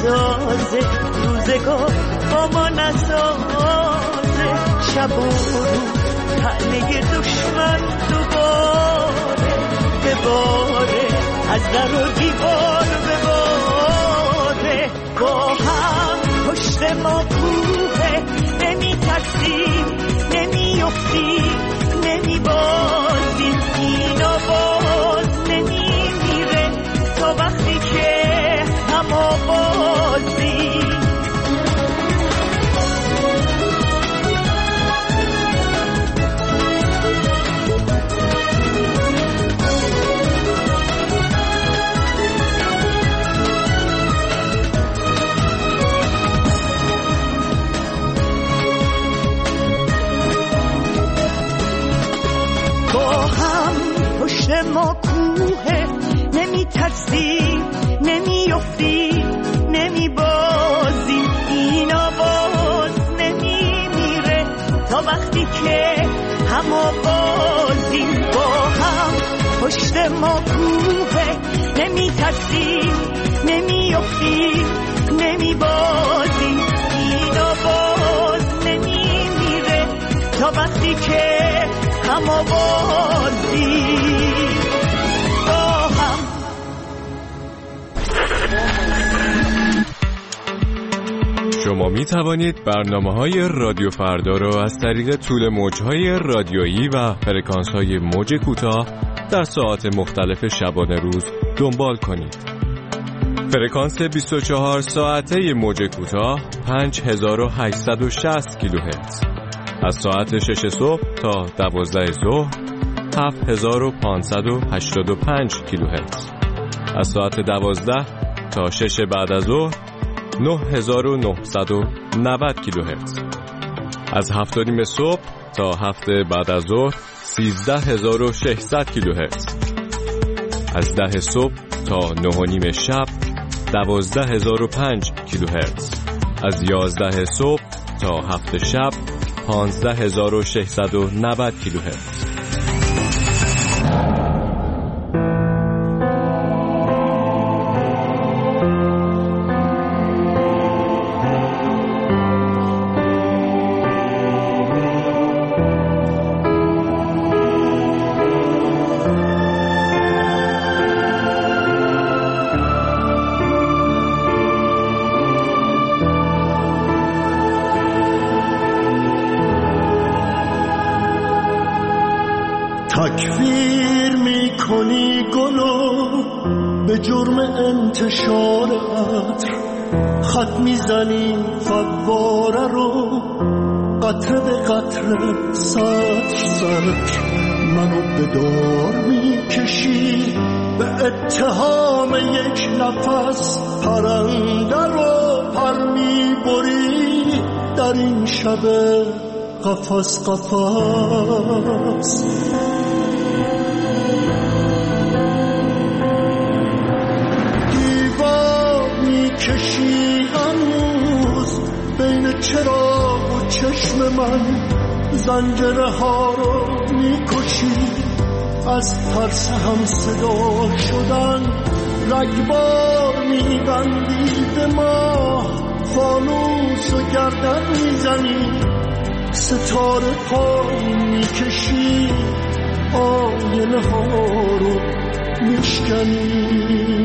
نسازه، روزگار با ما نسازه، شب و روز تنه دشمن دوباره بباره، از در و دیوار بباره. با هم پشت ما کوه، نمی ترسیم نمی افتیم نمی بازیم، اینا باز نمی میره تا وقتی که هم آوازیم. ما کوه، نمی ترسیم نمی افتیم نمی بازیم، این آواز نمی میره تا وقتی که هم آوازیم. با هم پشت ما کوه، نمی ترسیم نمی افتیم نمی بازیم، این آواز نمی میره تا وقتی که هم آوازیم. شما می توانید برنامه‌های رادیو فردا را از طریق طول موج‌های رادیویی و فرکانس‌های موج کوتاه در ساعات مختلف شبانه روز دنبال کنید. فرکانس 24 ساعته موج کوتاه 5860 کیلوهرتز، از ساعت 6 صبح تا 12 ظهر 7585 کیلوهرتز، از ساعت 12 تا 6 بعد از ظهر 9990 کیلوهرتز، از 7:30 صبح تا 7 بعد از ظهر 13600 کیلوهرتز، از 10 صبح تا 9:30 شب 12005 کیلوهرتز، از 11 صبح تا 7 شب 15690 کیلوهرتز. تکفیر میکنی گلو به جرم انتشار عطر، خط میزنی فواره رو قطره به قطره، سطر سطر منو به دار میکشی، به اتهام یک نفس پرنده رو پر میبری در این شب قفس قفس. کشی هنوز بین چراغ و چشم من، زنجره ها رو میکشی، از ترس هم صدا شدن رگبار میبندی به ما، فانوس و گردن میزنی، ستاره پایین میکشی، آینه ها رو میشکنی.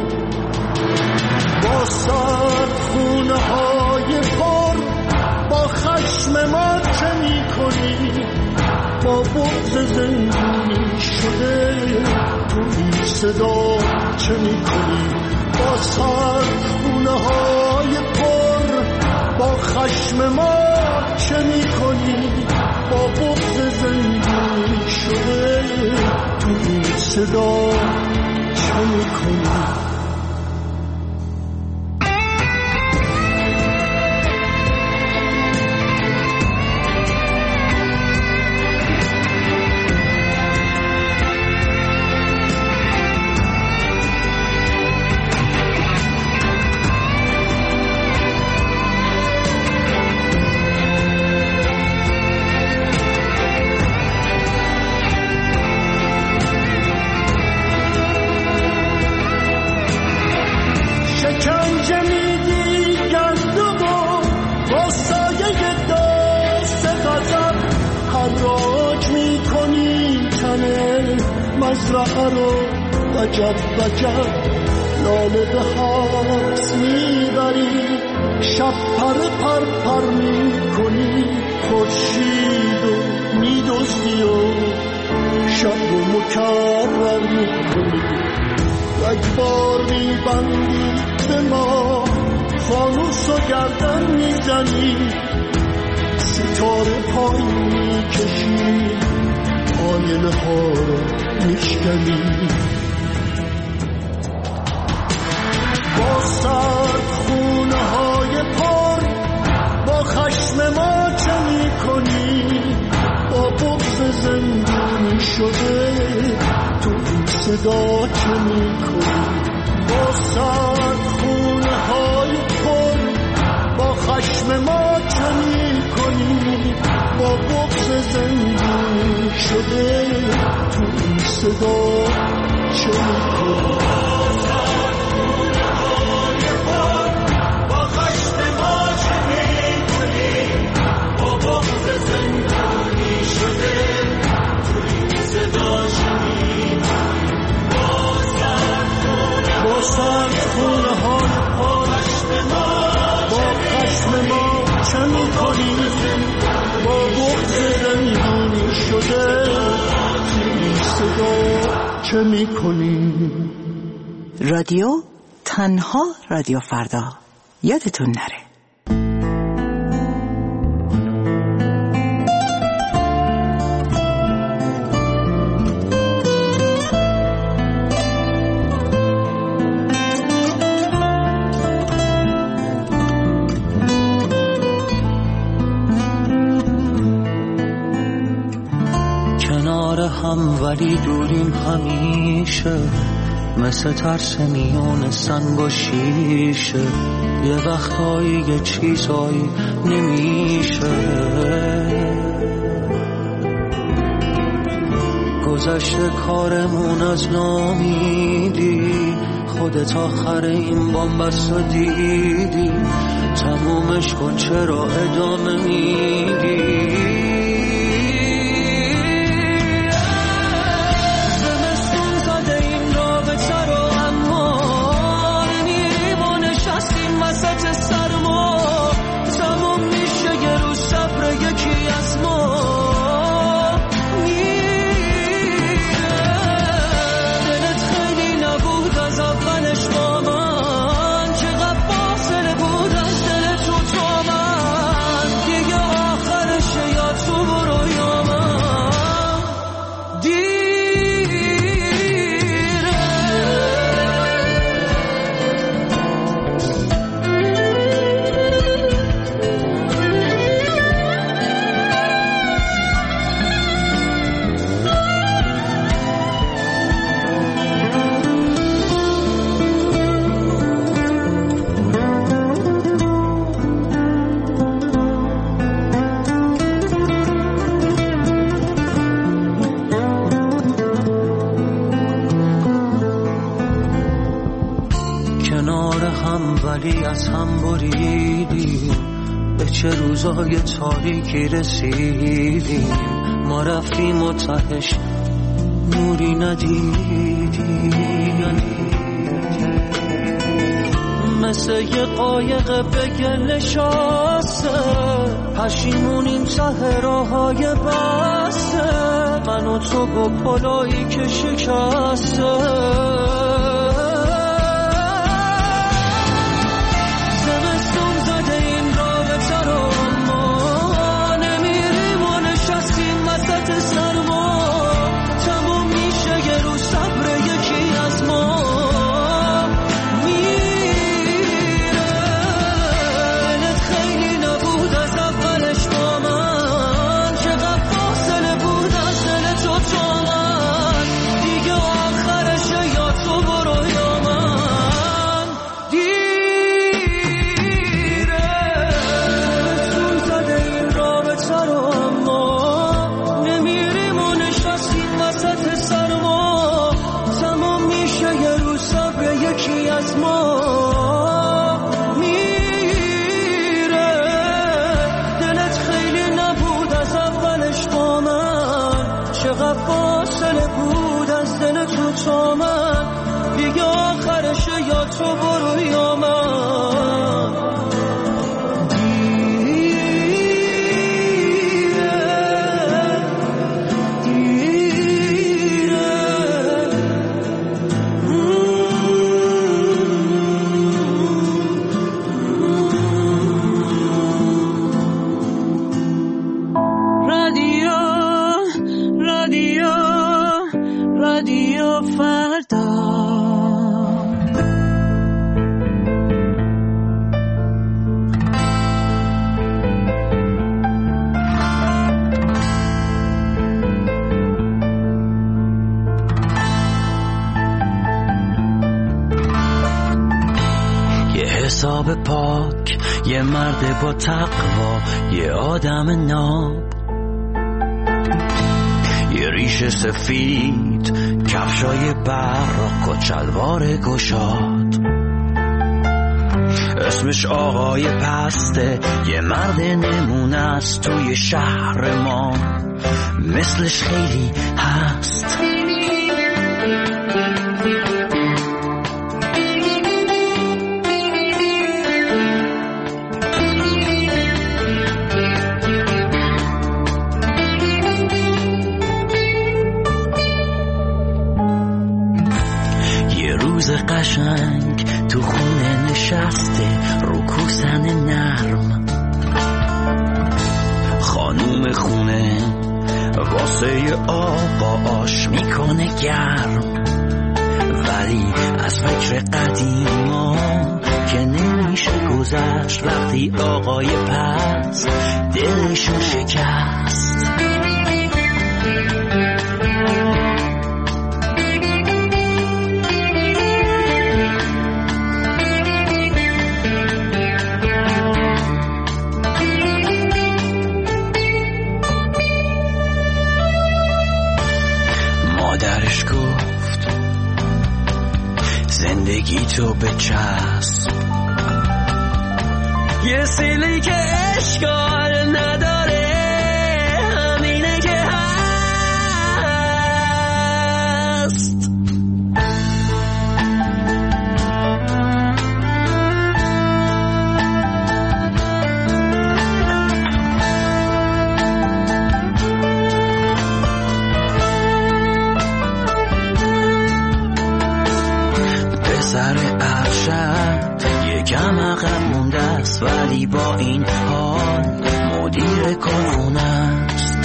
با سردخونه های پر، با خشم ما چه می کنی؟ با بغض زندونی شده تو بی صدا چه می کنی؟ با سردخونه های پر، با خشم ما چه می کنی؟ با بغض زندونی شده تو بی صدا چه می کنی؟ مزرعه رو وجب وجب لاله به حبس میبری، شب پر پر میکنی خورشید رو میدزدی و شب رو مکرر میکنی. رگبار میبندی به ما فانوس و گردن میزنی، ستاره پایین میکشی آینه ها رو میشکنی. با سرد خونه های پر با خشم ما چه میکنی؟ با بغض زندانی شده تو این صدا چه میکنی؟ با سرد خونه های پر با خشم ما چه میکنی؟ با بغض زندانی شده تو این صدا چه میکنی؟ با سرد خونه های با خشم ما چه میکنی؟ با بغض زندانی شده این صدا چه میکنی؟ رادیو تنها رادیو فردا، یادتون نره. هم ولی دوریم همیشه، مثل ترس میون سنگ و شیشه. یه وقتایی یه چیزایی نمیشه، گذشته کارمون از نامیدی، خودت آخر این بامبست رو دیدی، تمومش کن چرا ادامه میدی؟ ولی از هم بریدیم، به چه روزای تاریکی رسیدیم. ما رفتیم و تهش نوری ندیدیم، مثل یه قایق به گل نشسته، پشیمونیم ته راههای بسته، من و تو با پلایی که شکسته. تو تو من دیگه آخرشه یا تو برو یا من. رادیو فردا. یه حساب پاک، یه مرد با تقوا، یه آدم ناب، یه ریش سفید، کفشای براق و چلوار گشاد. اسمش آقای پسته، یه مرد نمونه است توی شهر ما، مثلش خیلی هست. قشنگ تو خونه نشسته رو کوسن نرم، خانوم خونه واسه آقا آش میکنه گرم، ولی از فکر قدیما که نمیشه گذشت وقتی آقای پس دلشو شکست. مادرش گفت زندگی تو بچسب، یه سیلی که اشکال نداره، همینه که هست. سر ارشد یکم عقب مونده است، ولی با این حال مدیر کارخونه است.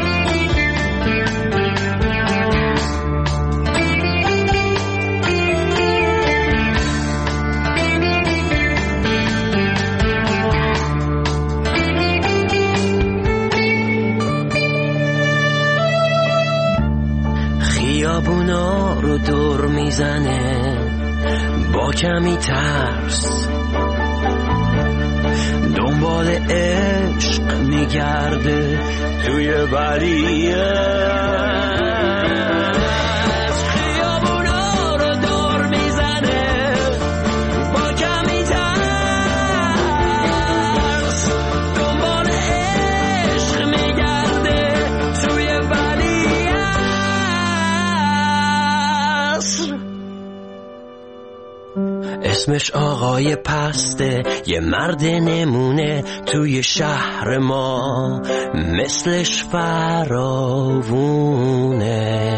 خیابونا رو دور میزنه با کمی ترس، دنبال عشق میگرده توی بریه. خیابونا رو دور میزنه با کمی ترس، دنبال عشق میگرده توی بریه. اسمش آقای پسته، یه مرد نمونه توی شهر ما، مثلش فراوونه.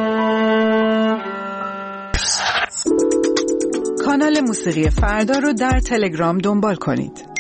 کانال موسیقی فردا رو در تلگرام دنبال کنید.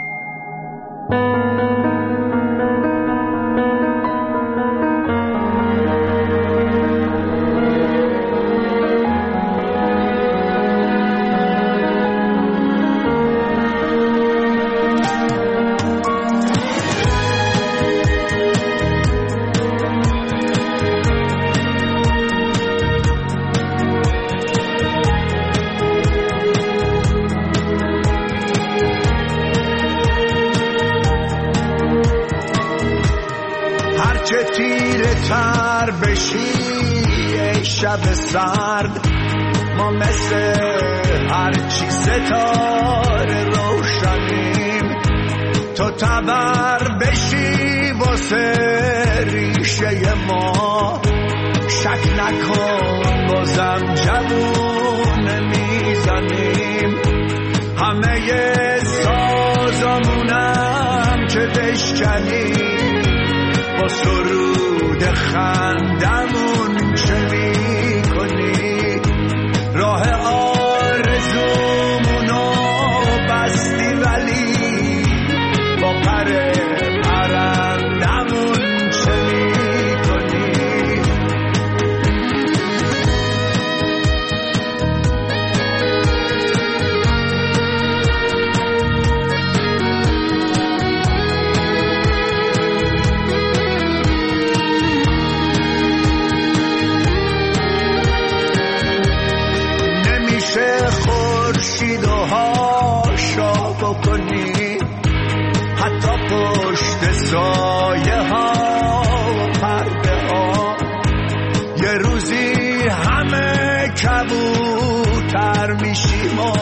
هرچه تیره تر بشی شب سرد، ما مثل هرچی ستاره روشنیم، تو تبر بشی واسه ریشه ما، شک نکن بازم جوون میزنیم، همه سازامونم که بشکنیم، با سرود خندمون چه میکنی؟ راه آرزومونو بستی ولی با پر پرندمون چه میکنی؟ نمیشه خورشید و هاشا بکنی، حتی پشت سایه ها و پرده ها. یه روزی همه کبوتر میشیم و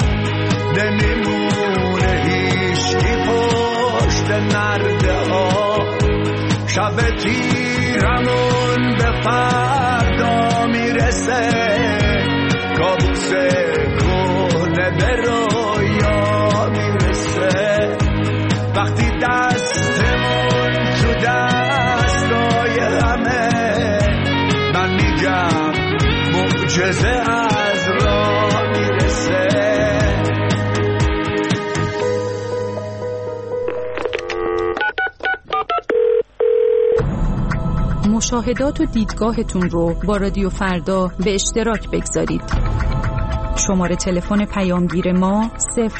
نمیمونه هیچکی پشت نرده ها. شب تیرمون به فردا میرسه، کابوس کهنه به رویا میرسه. وقتی دستمون تو دستای همه، من میگم معجزه از راه میرسه. مشاهدات و دیدگاهتون رو با رادیو فردا به اشتراک بگذارید. شماره تلفن پیامگیر ما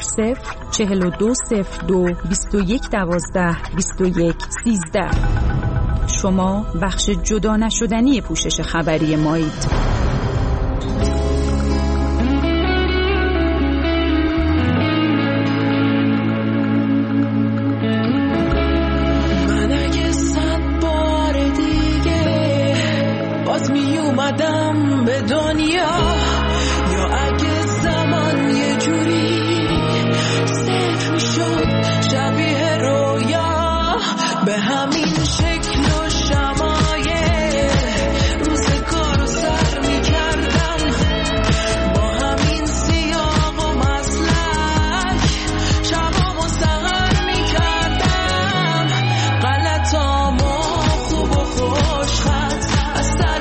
00420221122113. شما بخش جدا نشدنی پوشش خبری مایید. اومدم به دنیا، یا اگه زمان یه جوری صفر میشد شبیه رویا، به همین شکل و شمایه روزگار رو سر میکردم، با همین سیاق و مسلک شبام و سهر میکردم، غلطام و خوب و خوش خط از سر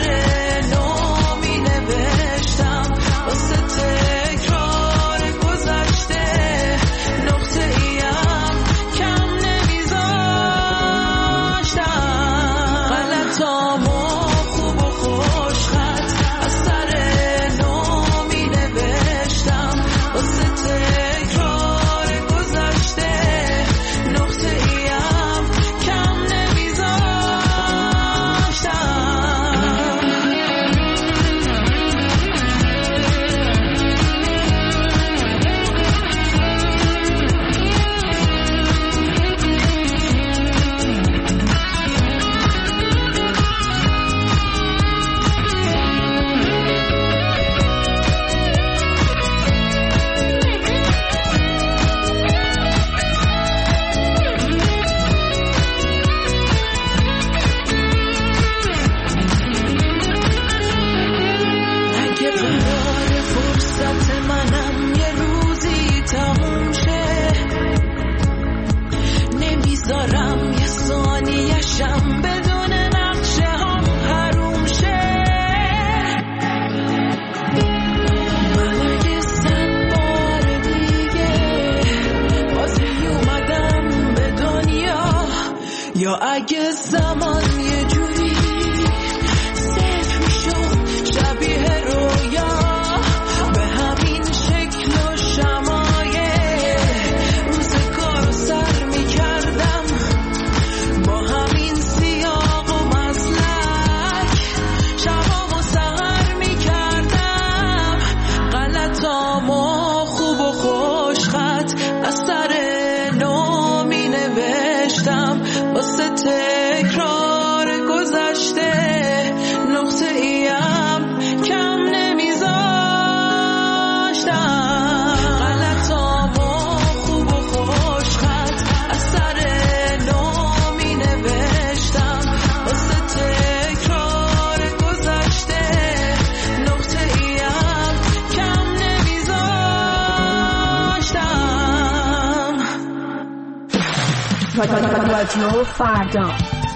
یا اگه زمان یه جوری صفر میشد شبیه رویا، به همین شکل و شمایه روزگار رو سر میکردم، با همین سیاق و مسلک شبام و سهر میکردم، غلطام و خوب و خوش خط از سر نو می نوشتم واسه تکرار رادیو فردا.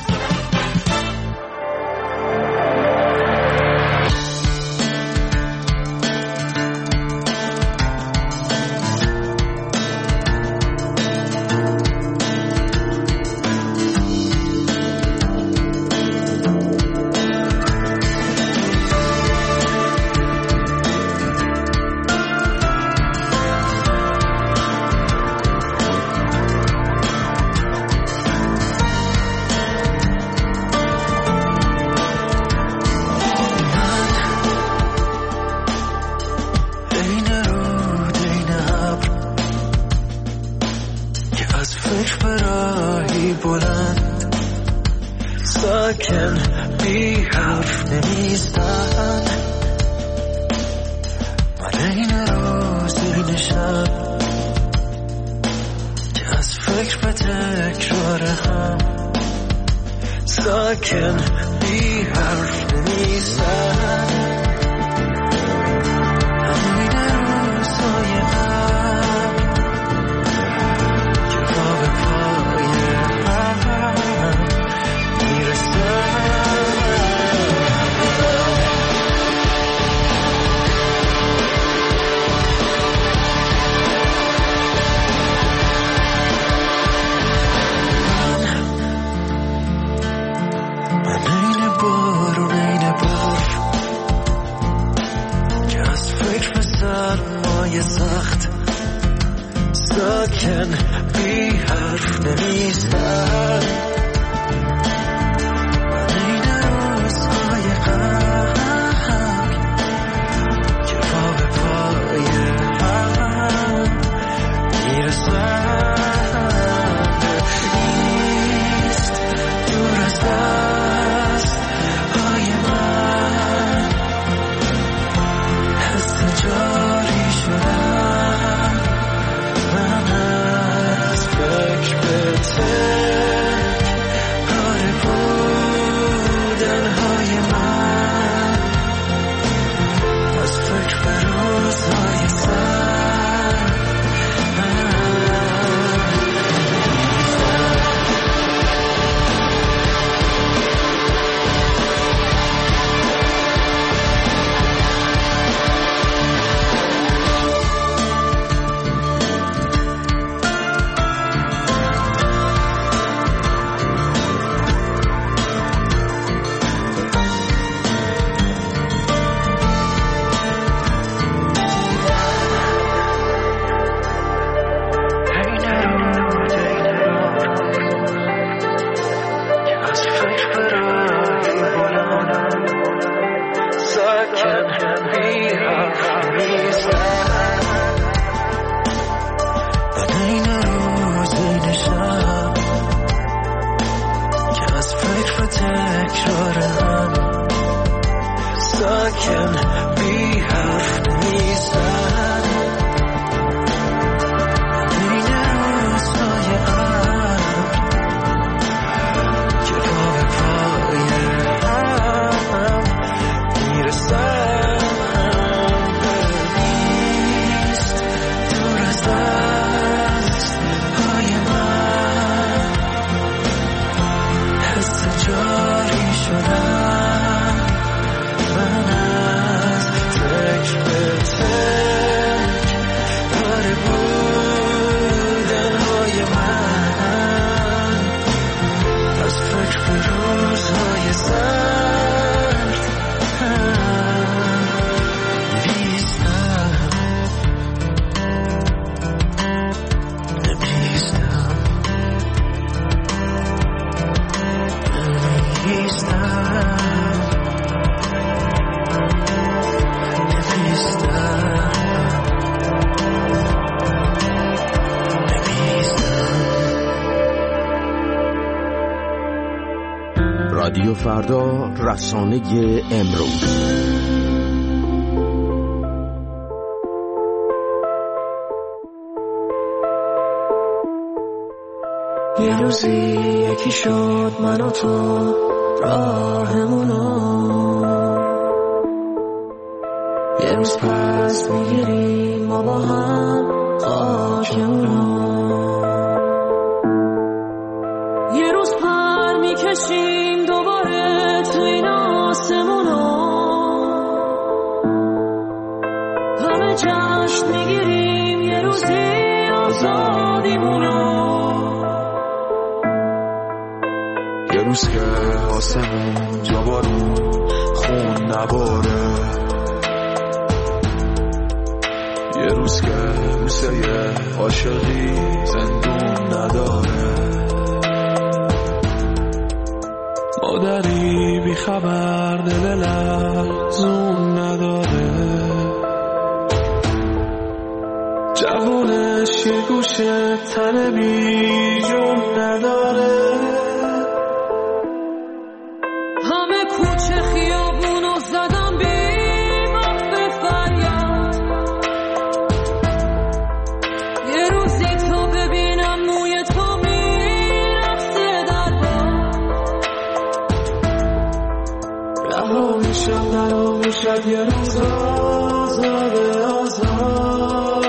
رادیو فردا، رسانه امروز. یه روزی یکی شد من و تو راهمونو، یه روز پس میگیریم ما با هم خاکمونو. روز پر میکشیم دوباره تو این آسمونا، همه جشن میگیریم یه روزی آزادیمونو. یه روز که آسمون جا بارون خون نباره، یه روز که بوسه عاشقی زندون نداره، مادری بی خبر دل لرزون نداره، جوونش یه گوشه تن بی جون نداره. همه کوچه خیابونو زدم بی وقت فریاد، یه روزی تو ببینم موی تو میرقصه در باد، رها میشم نرا میشد یه روز آزاده آزاد،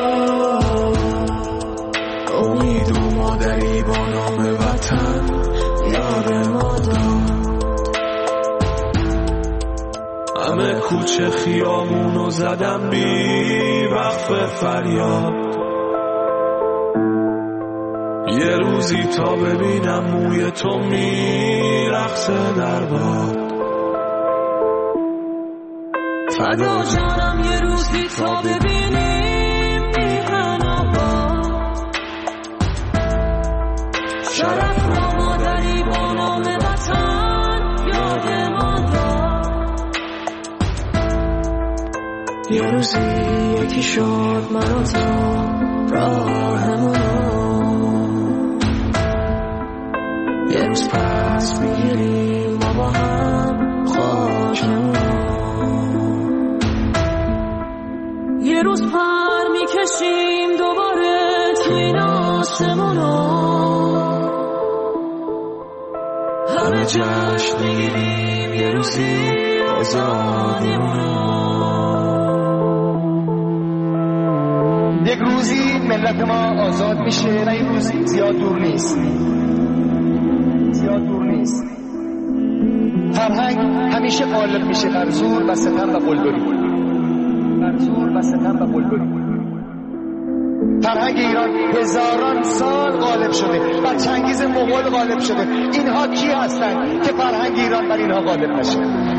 امید و مادری با نام وطن یاد ما داد. همه کوچه خیابونو زدم بی وقف فریاد، یه روزی تا ببینم موی تو میرقصه در باد. فدا جانم یه روزی تا ببینیم میهن آباد، شرف را مادری با نام وطن یاد ما داد. یه روزی یکی شد من و تو راهمونو، یه روز پس میگیریم ما با هم خاکمونو، یه روز پر میکشیم دوباره تو این آسمونا، همه جشن میگیریم یه روزی آزادیمونو. یک روزی ملت ما آزاد میشه و این روز زیاد دور نیست، زیاد دور نیست. فرهنگ همیشه غالب میشه بر زور و ستم و قلدری، بر زور و ستم و قلدری. فرهنگ ایران هزاران سال غالب شده، بر چنگیز مغول غالب شده. اینها کی هستند که فرهنگ ایران بر اینها غالب نشه؟